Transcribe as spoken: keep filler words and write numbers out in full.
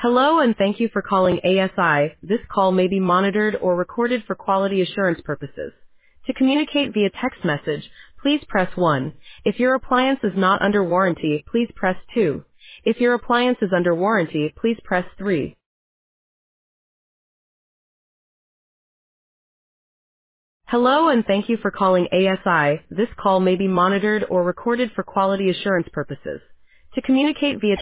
Hello and thank you for calling A S I. This call may be monitored or recorded for quality assurance purposes. To communicate via text message, please press one. If your appliance is not under warranty, please press two. If your appliance is under warranty, please press three. Hello and thank you for calling A S I. This call may be monitored or recorded for quality assurance purposes. To communicate via